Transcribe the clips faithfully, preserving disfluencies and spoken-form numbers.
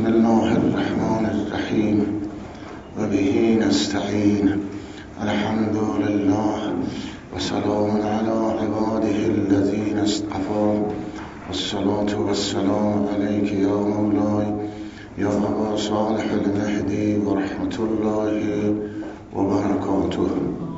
بسم الله الرحمن الرحیم و به نستعین. الحمد لله و سلام علی عباده الذین اصطفی والصلاة والسلام علیک یا مولای یا ابا صالح المهدی و رحمت الله و برکاته.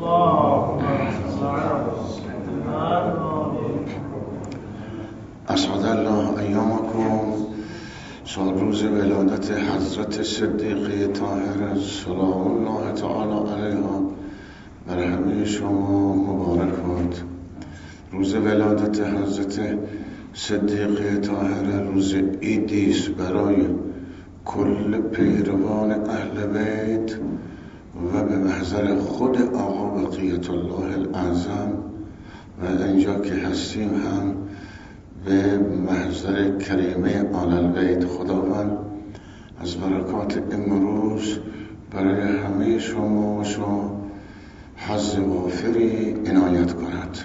اسعد الله ایامکم. سال روز ولادت حضرت صدیقه طاهره سلام الله تعالی علیها بر همه شما مبارک باد. روز ولادت حضرت صدیقه طاهره روز عیدی است برای کل پیروان اهل بیت و به محضر خود آقا بقیت الله الاعظم و اینجا که هستیم هم به محضر کریمه آل البیت. خداوند از برکات امروز برای همه شما و شما حظ وافری عنایت کند.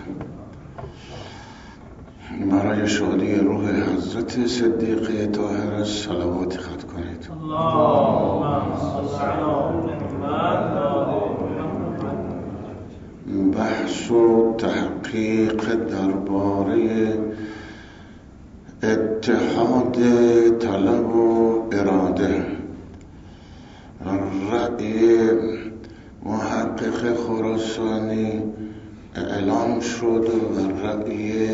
برای شادی روح حضرت صدیقه طاهره صلوات خط کنید. بحث و تحقیق درباره اتحاد طلب و اراده. رأی محقق خراسانی اعلام شد و رأی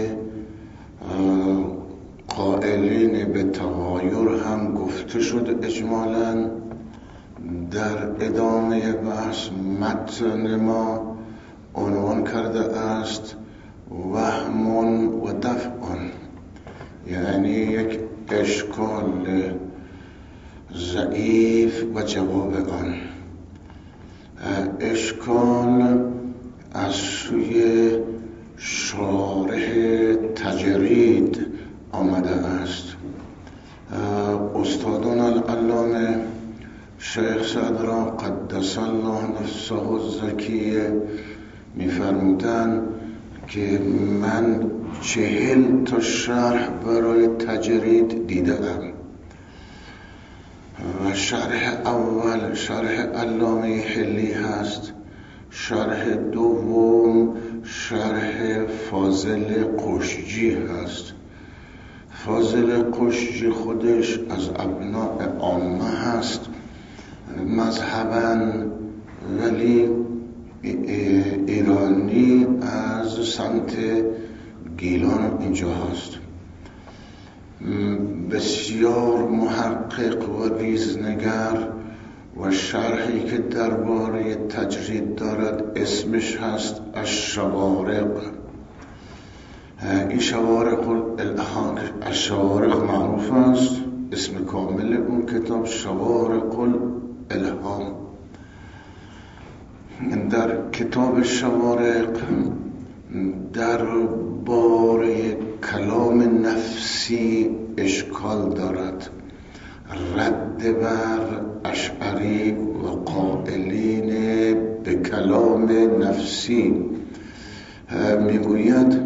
قائلین به تغایر هم گفته شد. اجمالاً در ادامه بحث متن ما عنوان کرده است وهم و دفع، یعنی یک اشکال ضعیف و جواب آن. اشکال از سوی شارح تجرید آمده است. استادان العلامه شیخ صدرا قدس الله نفسه الزکیه می‌فرمودند که من چهل تا شرح برای تجرید دیدم و شرح اول شرح علامه حلی هست، شرح دوم شرح فاضل قشجی هست. فاضل قشجی خودش از ابناء عامه هست مذهباً، ولی ایرانی از سمت گیلان اینجا هست. بسیار محقق و ریزنگر و شرحی که درباره تجرید دارد اسمش هست الشوارق. این شوارق الالهام الشوارق معروف است. اسم کامل اون کتاب شوارق الالهام. در کتاب شوارق در باره کلام نفسی اشکال دارد، رد بر اشعری و قائلین به کلام نفسی. میگوید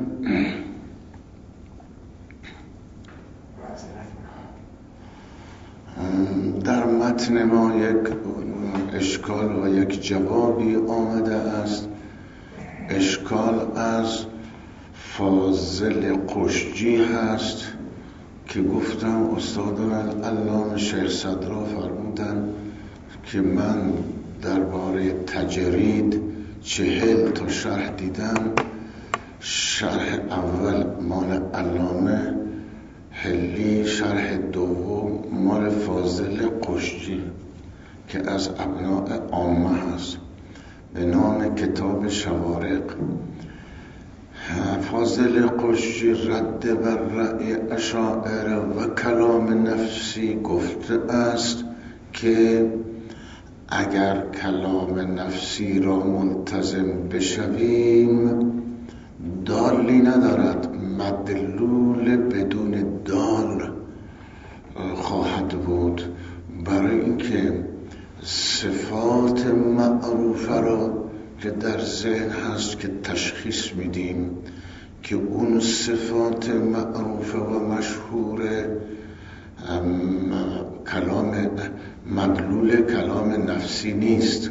در متن ما یک اشکال و یک جوابی آمده است. اشکال از فاضل قشجی هست که گفتم استادان علامه شیخ صدرا فرمودن که من درباره تجرید چهل تا شرح دیدم. شرح اول مال علامه حلی، شرح دوم مال فاضل قشجی که از ابناء عامه هست به نام کتاب شوارق. فاضل قشجی رد بر رأی اشاعره و کلام نفسی گفته است که اگر کلام نفسی را ملتزم بشویم دالی ندارد، مدلول بدون دال خواهد بود، برای اینکه صفات معروفه را که در ذهن هست که تشخیص میدیم که اون صفات معروفه و مشهور کلام مدلول کلام نفسی نیست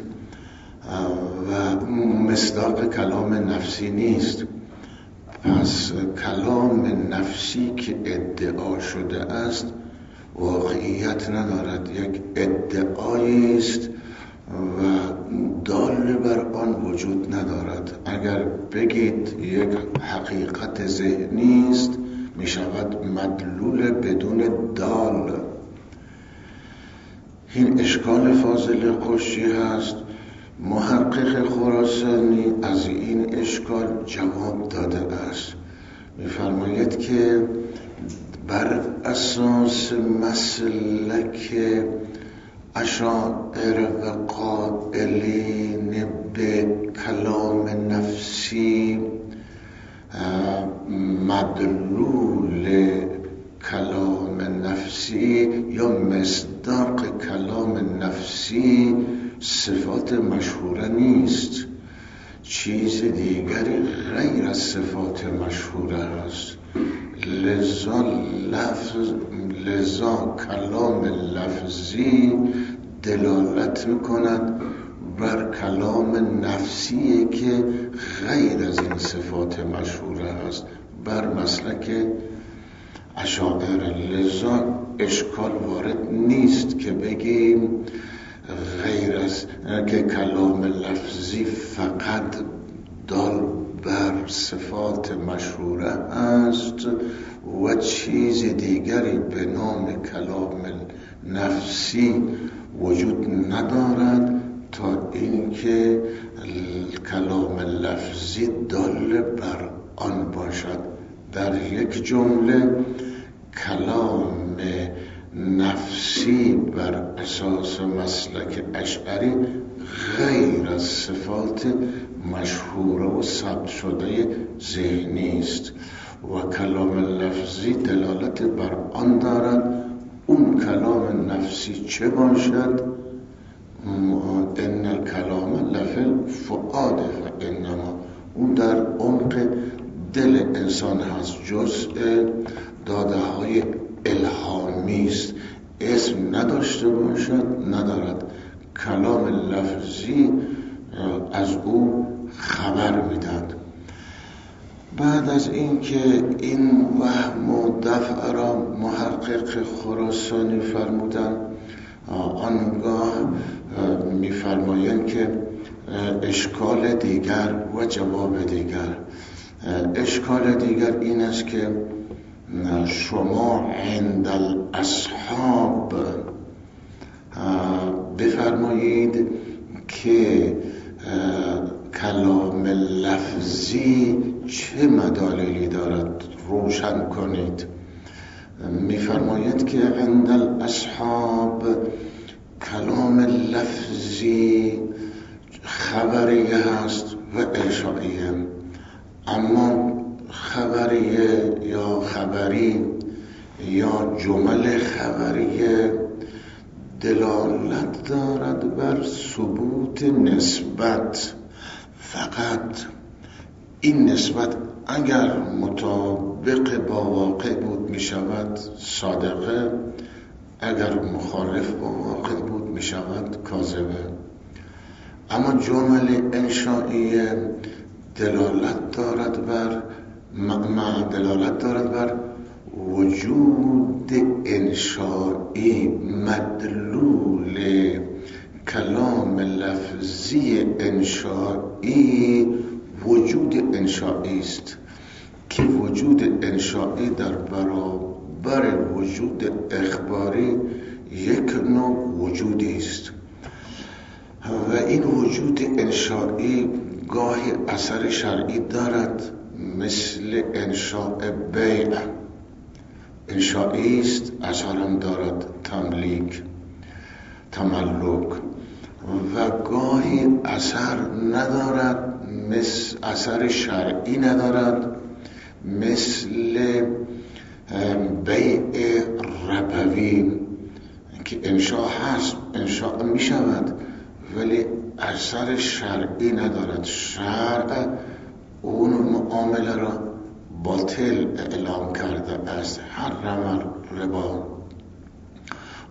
و مصداق کلام نفسی نیست. پس کلام نفسی که ادعا شده است واقعیت ندارد، یک ادعایی است و دال بر آن وجود ندارد. اگر بگید یک حقیقت ذهنی است می شود مدلول بدون دال. این اشکال فاضل قشی هست. محقق خراسانی از این اشکال جواب داده است. می‌فرماید که بر اساس مسلک اشاعره و قائلین به کلام نفسی، مدلول کلام نفسی یا مصداق کلام نفسی صفات مشهوره نیست، چیز دیگری غیر از صفات مشهوره است. لذا لفظ لذا کلام لفظی دلالت میکند بر کلام نفسی که غیر از این صفات مشهوره است، بر مسلک اشاعره. لذا اشکال وارد نیست که بگیم غیر از که کلام لفظی فقط دال بر صفات مشهوره است و چیز دیگری به نام کلام نفسی وجود ندارد تا اینکه کلام لفظی دال بر آن باشد. در یک جمله کلام نفسی بر اساس مسلک اشعری غیر از صفات مشهوره و ثبت شده ذهنی است و کلام لفظی دلالت بر آن دارد. اون کلام نفسی چه باشد؟ ان الکلام لفی فؤاد و انما، اون در عمق دل انسان هست، جزء داده های الهامی است، اسم نداشته باشد ندارد. کلام لفظی از او خبر میداد. بعد از اینکه این وهم و دفع را محقق خراسانی فرمودن، آنگاه میفرمایند که اشکال دیگر و جواب دیگر. اشکال دیگر این است که شما عند الاصحاب بفرمایید که کلام لفظی چه مدلولی دارد، روشن کنید. میفرمایید که عند الاصحاب کلام لفظی خبریه هست و انشائیه، اما خبریه یا خبری یا جمل خبریه دلالت دارد بر ثبوت نسبت. فقط این نسبت اگر مطابق با واقع بود می شود صادقه، اگر مخالف با واقع بود می شود کاذبه. اما جمل انشائیه دلالت دارد بر معنی، دلالت دارد بر وجود انشائی. مدلول کلام لفظی انشائی وجود انشائی است که وجود انشائی در برابر وجود اخباری یک نوع وجودی است و این وجود انشائی گاهی اثر شرعی دارد، مثل انشاء بیع انشائی است، اثر هم دارد تملیک تملک، و گاهی اثر ندارد، مثل اثر شرعی ندارد، مثل بیع ربوی که انشاء هست، انشاء می شود ولی اثر شرعی ندارد. شرع اون معامله را باطل اعلام کرده است، حرم ربا.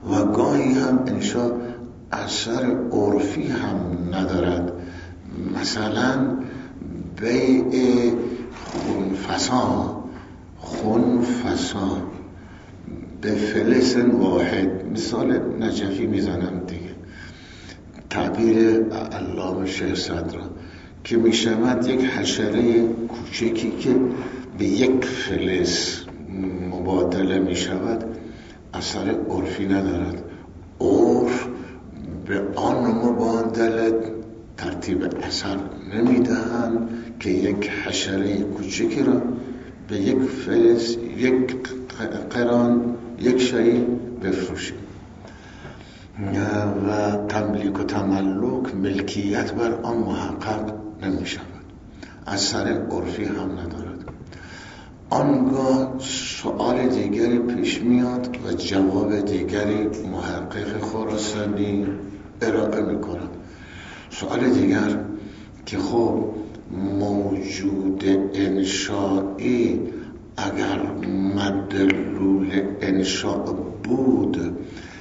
و گاهی هم انشا اثر عرفی هم ندارد. مثلا بیع خونفسا خونفسا به فلس واحد، مثال نجفی میزنم دیگه، تعبیر علامه شیخ صدرا، که میشود یک حشره کوچکی که به یک فلس مبادله میشود اثر عرفی ندارد. عرف به آن مبادله ترتیب اثر نمیدهند که یک حشره کوچکی را به یک فلس، یک قران، یک شیء بفروشیم و تملیک و تملک، ملکیت بر آن محقق نمی شود، اثر عرفی هم ندارد. آنگاه سؤال دیگری پیش میاد و جواب دیگری محقق خراسانی ارائه می کند. سؤال دیگر که خب موجود انشائی اگر مدلول انشاء بود،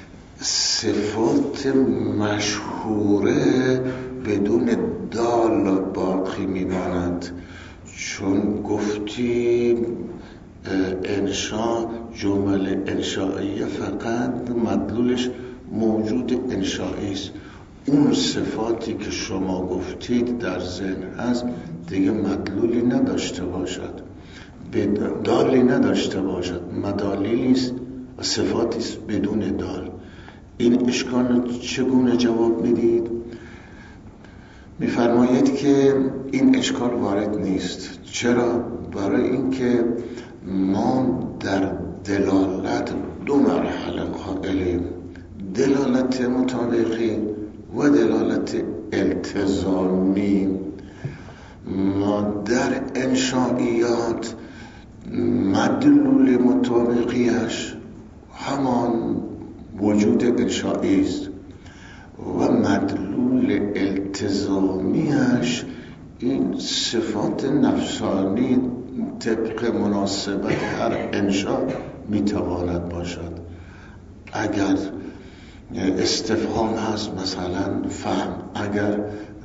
صفات مشهوره بدون دال باقی میماند، چون گفتیم انشاء جمله انشائیه فقط مدلولش موجود انشائی است. اون صفاتی که شما گفتید در ذهن هست دیگه مدلولی نداشته باشد، دالی نداشته باشد، مدالیلی است و صفاتی است بدون دال. این اشکال چگونه جواب میدید؟ میفرمایید که این اشکال وارد نیست. چرا؟ برای اینکه ما در دلالت دو مرحله قائلیم، دلالت مطابقی و دلالت التزامی. ما در انشائیات مدلول مطابقیش همان وجود انشائی است و مدلول التزامیش این صفات نفسانی طبق مناسبت هر انشاء میتواند باشد. اگر استفهام هست مثلا فهم، اگر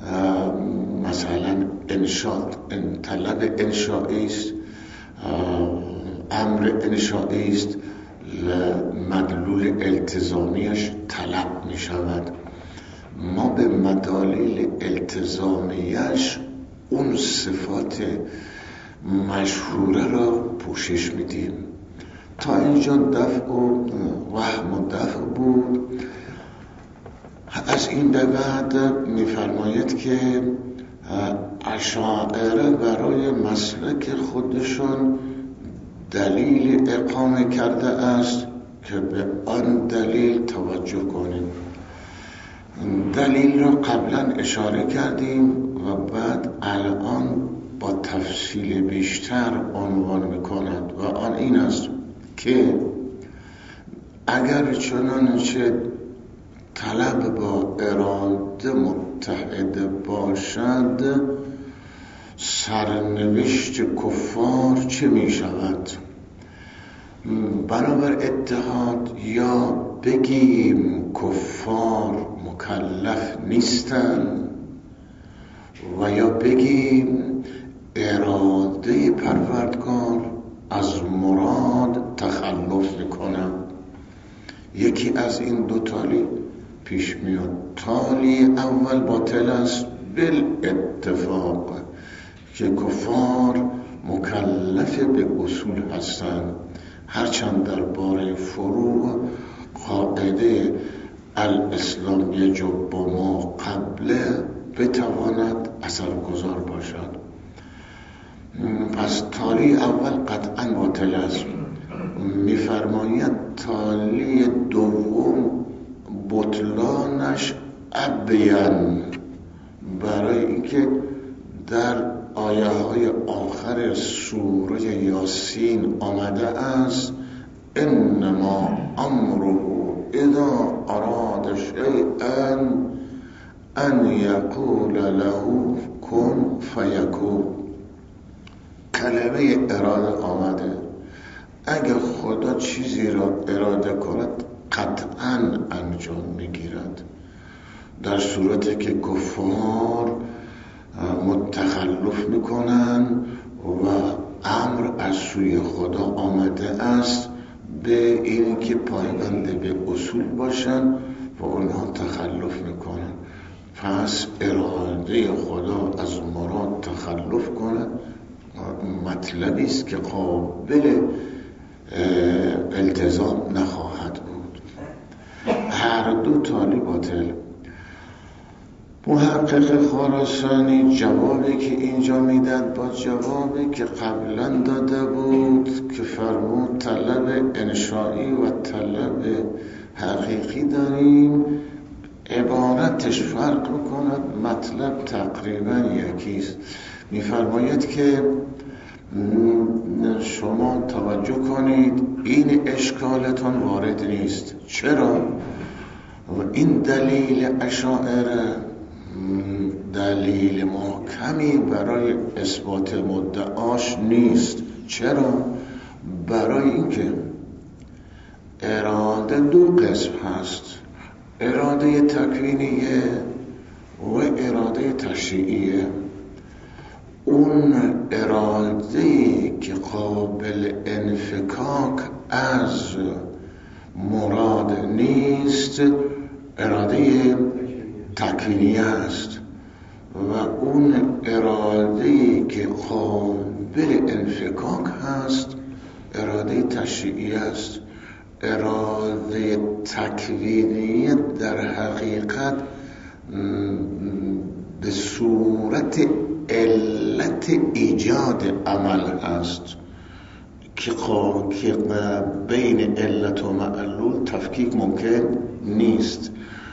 مثلا انشاء طلب انشائی است، امر انشائی است، مدلول التزامیش طلب می شود. ما به مدالیل التزامیش اون صفات مشهوره را پوشش میدیم. تا اینجا دفع و وهم و دفع بود. از این به بعد میفرماید که اشاعره برای مسلک خودشون دلیل اقامه کرده است که به آن دلیل توجه کنیم. دلیل را قبلا اشاره کردیم و بعد الان با تفصیل بیشتر عنوان میکند و آن این است که اگر چنانچه طلب با اراده متحد باشد، سرنوشت کفار چه می شود؟ بنابر اتحاد یا بگیم کفار مکلف نیستند و یا بگیم اراده پروردگار از مراد تخلف میکنند. یکی از این دو تالی پیش میاد. تالی اول باطل است بالاتفاق که کفار مکلف به اصول هستند، هرچند در باره فروع قاعده الاسلام یجب با ما قبله بتواند اثرگذار باشد. پس تالی اول قطعا باطل است. میفرماید تالی دوم بطلانش ابین، برای اینکه در آیه های آخر سوره یاسین آمده است انما امره اذا اراد شیئا ان یقول له کن فیکون. کلمه اراده آمده. اگر خدا چیزی را اراده کند قطعا انجام میگیرد. در صورتی که کفار متخلف میکنن و امر از سوی خدا آمده است به این که پایبند به اصول باشن و اونها تخلف میکنن، پس اراده خدا از مراد تخلف کنه مطلبی است که قابل التزام نخواهد بود. هر دو تالی باطل. محقق خراسانی جوابی که اینجا میدن با جوابی که قبلا داده بود که فرمود طلب انشایی و طلب حقیقی داریم، عبارتش فرق میکند، مطلب تقریبا یکیست. میفرماید که شما توجه کنید این اشکالتون وارد نیست. چرا؟ و این دلیل اشاعره دلیل محکمی برای اثبات مدعاش نیست. چرا؟ برای اینکه اراده دو قسم هست، اراده تکوینیه و اراده تشریعیه. اون اراده که قابل انفکاک از مراد نیست اراده تکوینیه است و اون اراده که قابل انفکاک هست اراده تشریعیه است. اراده تکوینیه در حقیقت به صورت علت ایجاد عمل هست که بین علت و معلول تفکیک ممکن نیست.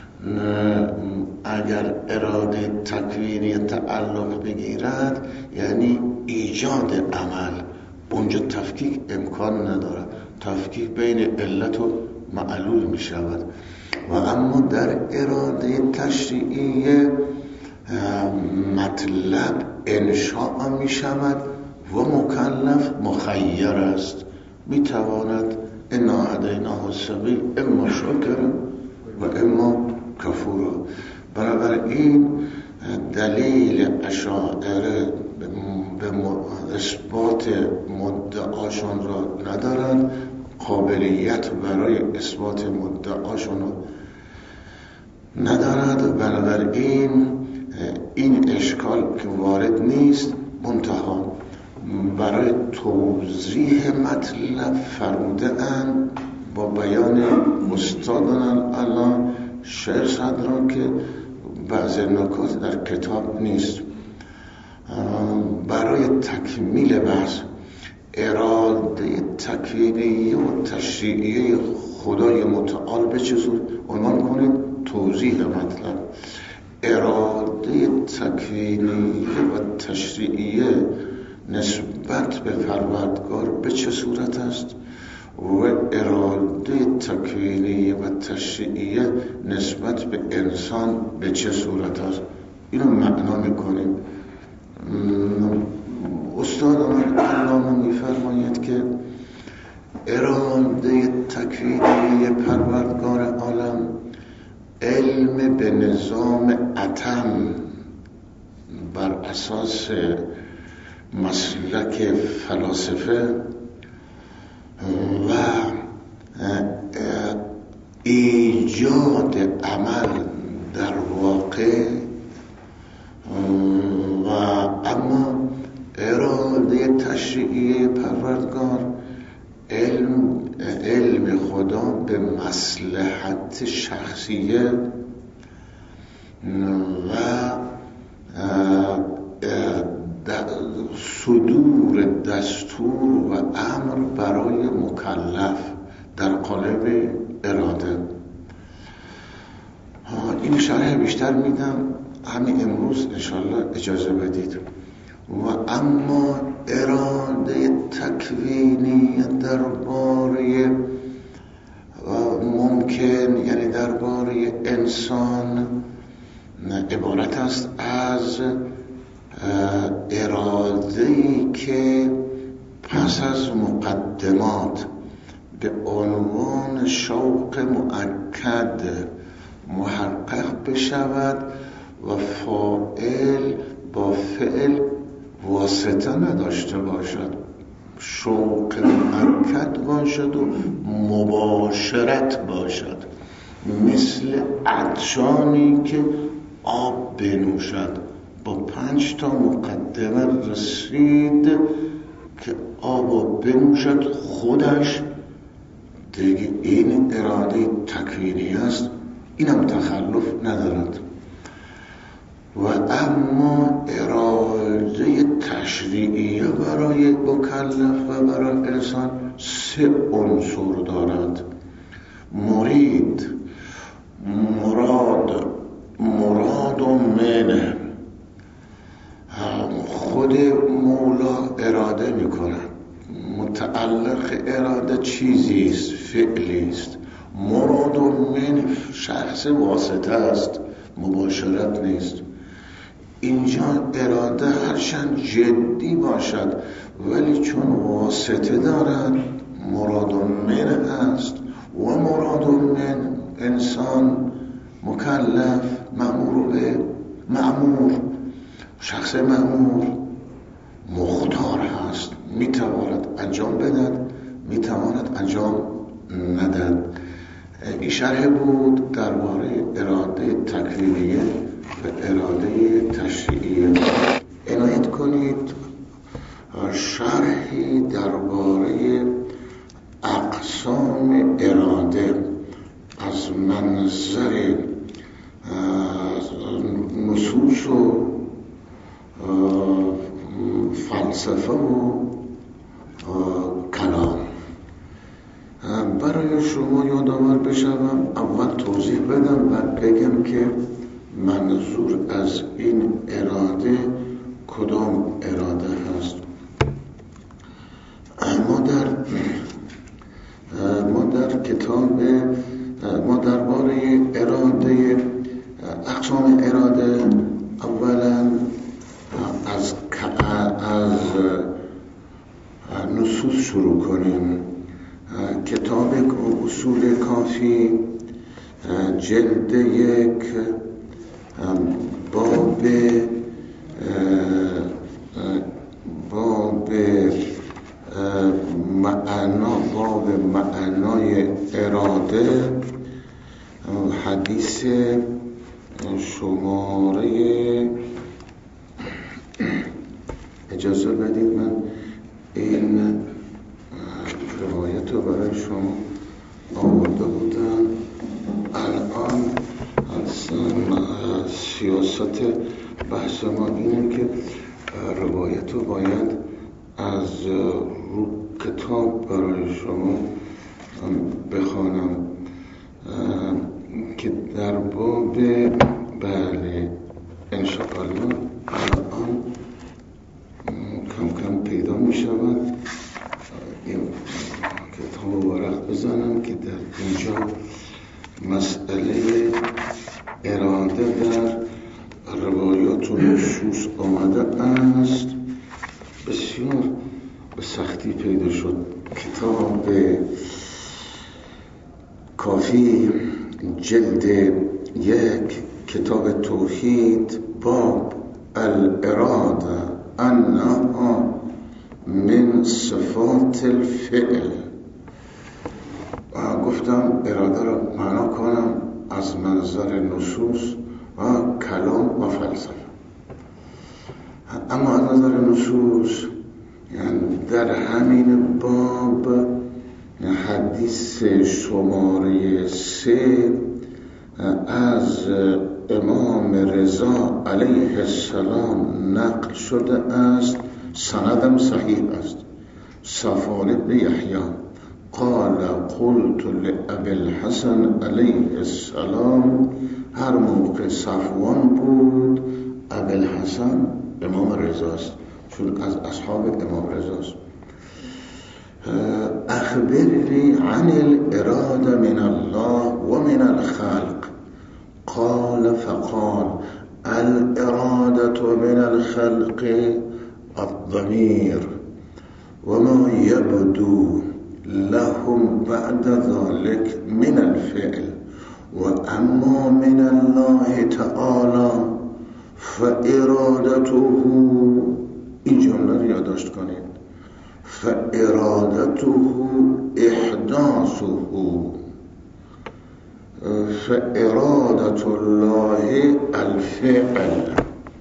اگر اراده تکوینی تعلق بگیرد یعنی ایجاد عمل، اونجا تفکیک امکان ندارد، تفکیک بین علت و معلول می شود. و اما در اراده تشریعی مطلب انشاء می شود و مکلف مخیر است، می تواند انا هدیناه السبیل اما شاکرا و اما کفورا. بنابراین دلیل اشاعره به اثبات مدعاشون را ندارند، قابلیت برای اثبات مدعاشون را ندارد. بنابراین این اشکال که وارد نیست. منتها برای توضیح مطلب فرموده اند با بیان استادان الان شعر صدرا که بعض نکات در کتاب نیست. برای تکمیل بحث اراده تکوینی و تشریعی خدای متعال به چه صورت عنوان کنید؟ توضیح مطلب. اراده تکوینی و تشریعی نسبت به پروردگار به چه صورت است و اراده تکوینی و تشریعی نسبت به انسان به چه صورت است؟ اینو معنا میکنیم. استاد آمد علامه میفرماید که اراده تکوینی پروردگار عالم علم به نظام اتم بر اساس مسلک فلاسفه و ایجاد عمل در واقع و اما اراده تشریعی پروردگار علم علم خدا به مصلحت شخصیه و صدور دستور و امر برای مکلف در قالب اراده. این شرح بیشتر میدم همین امروز انشالله اجازه بدید. و اما اراده تکوینی درباره ممکن یعنی درباره انسان عبارت است از اراده‌ای که پس از مقدمات به عنوان شوق مؤکد محقق بشود و فاعل با فعل واسطه نداشته باشد، شوق مؤکد باشد و مباشرت باشد، مثل عطشانی که آب بنوشد. با پنج تا مقدمه رسید که آب بنوشد، خودش دیگه این اراده تکوینی است، اینم تخلف ندارد. و اما اراده تشریعیه برای مکلف و برای انسان سه عنصر دارد: مرید، مراد، مراد و منه. خود مولا اراده میکنه، متعلق اراده چیزی است، فعلی است. مراد و من شخص واسطه است، مباشرت نیست. اینجا اراده هرچند جدی باشد ولی چون واسطه دارد مراد و من است. و مراد و من انسان مکلف، مأمور به مأمور، شخص مأمور مختار هست، میتواند انجام بدهد، میتواند انجام ندهد. این شرح بود درباره اراده تکوینیه و اراده تشریعیه. عنایت کنید شرحی درباره اقسام اراده از منظر نصوص و فلسفه و کلام برای شما یادآور بشم. اول توضیح بدم و بگم که منظور از این اراده کدام اراده هست. ما در ما در کتاب ما درباره اراده، اقسام اراده، اولا از از نصوص شروع کنیم. کتاب اصول کافی جلد یک باب باب معنا باب معنای اراده، حدیث شماره، اجازه بدید من این روایت رو برای شما آورده بودم. الان سیاست بحث ما اینه که روایت رو باید از رو کتاب برای شما بخوانم که در باب، بله انشاءالله الان کم کم پیدا می شود. این کتاب ورق بزنم که در اینجا مسئله اراده در روایات و نصوص آمده است. بسیار به سختی پیدا شد. کتاب کافی جلد یک، کتاب توحید، باب الاراده انها من صفات الفعل. گفتم اراده را معنا کنم از منظر نصوص و کلام و فلسفه. اما از نظر نصوص یعنی در همین باب حدیث شماره سه از امام رضا علیه السلام نقل شده است، سندم صحیح است. صفوان بن یحیی قال قلت لأبي الحسن علیه السلام، هر موقع صفوان بود ابی الحسن امام رضاست، چون از اصحاب امام رضاست. اخبرني عن الاراده من الله ومن الخلق. قال فقال الاراده من الخلق الضمير وما يبدو لهم بعد ذلك من الفعل و اما من الله تعالی فارادته، این جمله رو یادداشت کنید، فارادته احداثه، فارادة الله الفعل.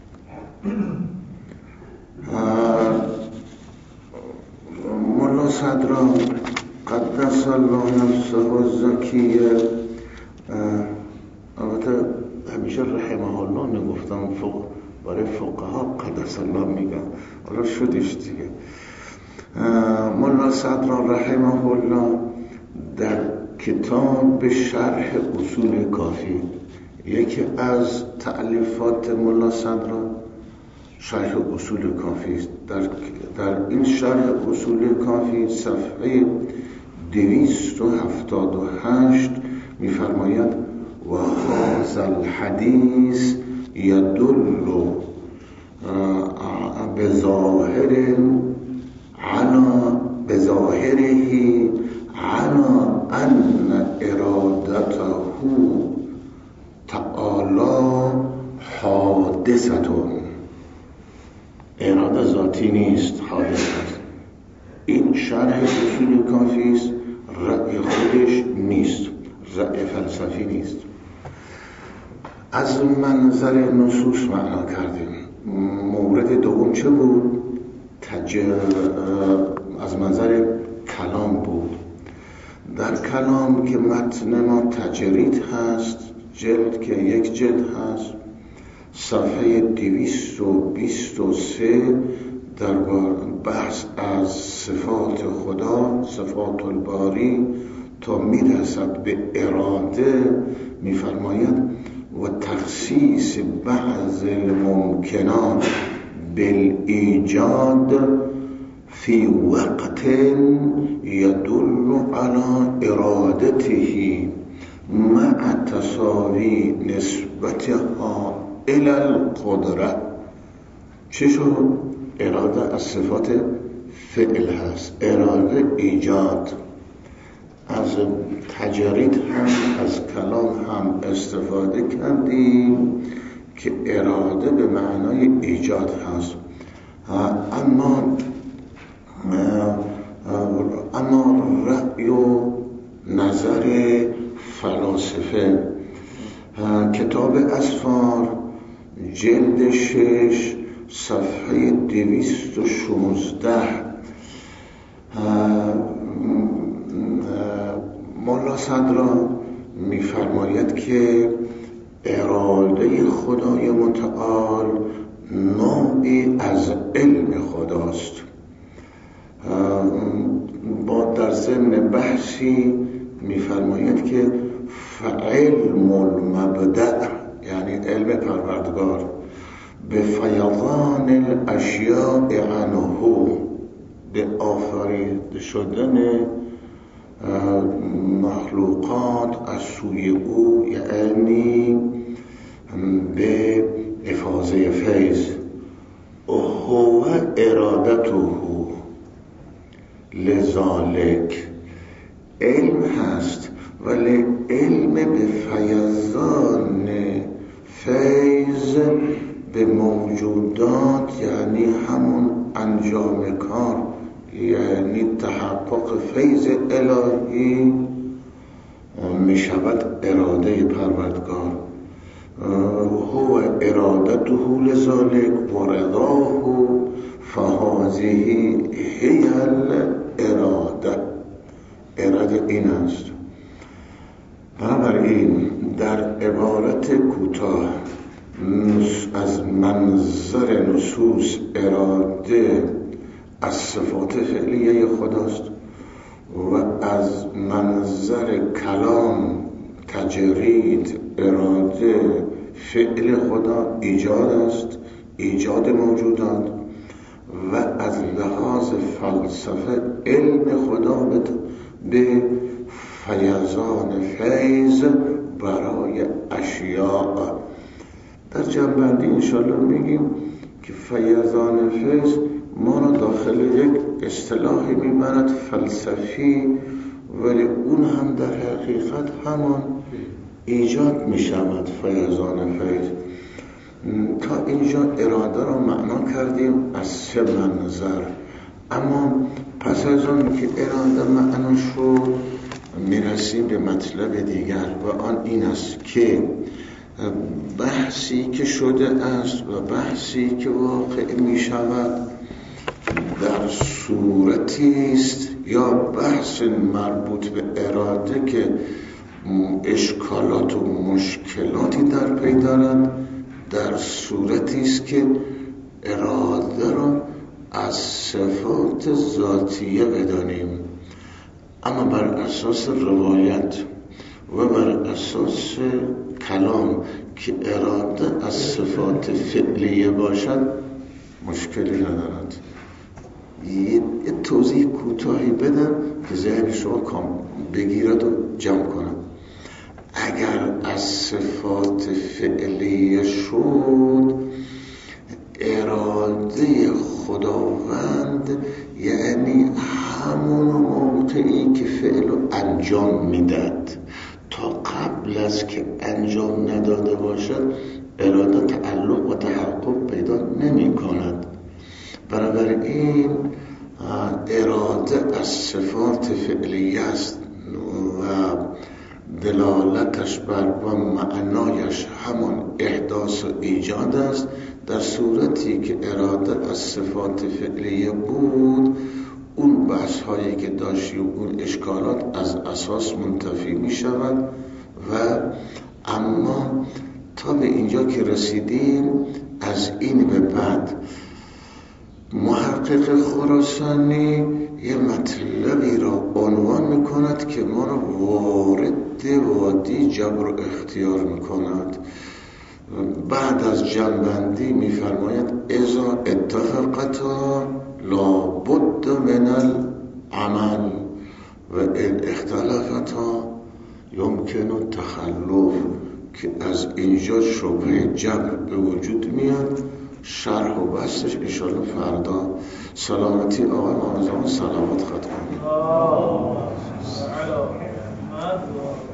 مولا صدرا قدس الله نفسه الزکیه، البته همیشه رحمه الله نگفتم، فوق برای فقها قدس الله میگم، حالا شدش دیگه. مولا صدرا رحمه الله در کتاب شرح اصول کافی، یکی از تألیفات مولا صدرا شرح اصول کافی است. در, در این شرح اصول کافی صفحه دویست و هفتاد و هشت می‌فرماید و هذا الحدیث یدل بظاهر علی بظاهره علی ان ارادته تعالی حادثتون، اراده ذاتی نیست، حادث است. این شرح اصول کافی است، رأی خودش نیست، رأی فلسفی نیست. از منظر نصوص معنا کردیم. مورد دوم چه بود؟ تج... از منظر کلام بود. در کلام که متن ما تجرید هست، جلد که یک جلد هست، صفحه دویست و بیست و سه در بحث از صفات خدا، صفات الباری تا میرسد به اراده، میفرماید و تخصیص بعض الممکنات بالایجاد فی وقت یدل علی ارادته مع تساوی نسبتها الى القدره. چه شد؟ اراده از صفات فعل هست، اراده ایجاد. از تجرید هم از کلام هم استفاده کردیم که اراده به معنای ایجاد هست. اما اما رأی و نظر فلاسفه، کتاب اسفار جلد شش صفحه دویست و شانزده، مولا صدرا میفرماید که اراده خدای متعال نوعی از علم خداست. با در ضمن بحثی میفرماید که فعلم المبدأ، یعنی علم پروردگار، به فیضان الاشیاء عنه، به آفریده شدن مخلوقات از سوی او، یعنی به افاضه فیض. هو ارادته لذالک، علم هست ولی علم به فیضان فیض به موجودات، یعنی همون انجام کار، یعنی تحقق فیض الهی می شود اراده پروردگار. هو ارادته لذالک و رضاه فهذه هی الاراده. اراده این است. بنابراین در عبارت کوتاه از منظر نصوص اراده از صفات فعلیه خداست و از منظر کلام تجرید اراده فعل خدا ایجاد است، ایجاد موجودات، و از لحاظ فلسفه علم خدا به فیضان فیض برای اشیاء. در جنبندی انشاءالله میگیم که فیضان فیض ما را داخل یک اصطلاحی میبرد فلسفی، ولی اون هم در حقیقت همان ایجاد میشود فیضان فیض. تا اینجا اراده را معنا کردیم از سه منظر، اما پس از اون که اراده معنا شد میرسیم به مطلب دیگر و آن این است که بحثی که شده است و بحثی که واقع می شود در صورتی است یا بحث مربوط به اراده که اشکالات و مشکلاتی در پی دارد، در صورتی است که اراده را از صفات ذاتیه بدانیم، اما بر اساس روایت و بر اساس کلام که اراده از صفات فعلیه باشد مشکلی ندارد. یه توضیح کوتاهی بدم که ذهن شما کام بگیرد و جمع کنم. اگر از صفات فعلیه شد، اراده خداوند یعنی همون موقعی که فعل رو انجام میداد تا قبل از که انجام نداده باشد اراده تعلق و تحقق پیدا نمی کند. بنابراین اراده از صفات فعلیه است و دلالتش بر و معنایش همان احداث و ایجاد است. در صورتی که اراده از صفات فعلیه بود، اون بحث هایی که داشتی و اون اشکالات از اساس منتفی می شود. و اما تا به اینجا که رسیدیم، از این به بعد محقق خراسانی یه مطلبی را عنوان می کند که ما را وارد وادی جبر و اختیار می کند. بعد از جنبندی می فرماید اذا اتفقتا لابد من العمل و ان اختلفتا یمکن التخلف، که از اینجا شبه جبر به وجود میاد. شرح و بحثش انشاءالله فردا. سلامتی آقای معظم، سلامت خط کنید.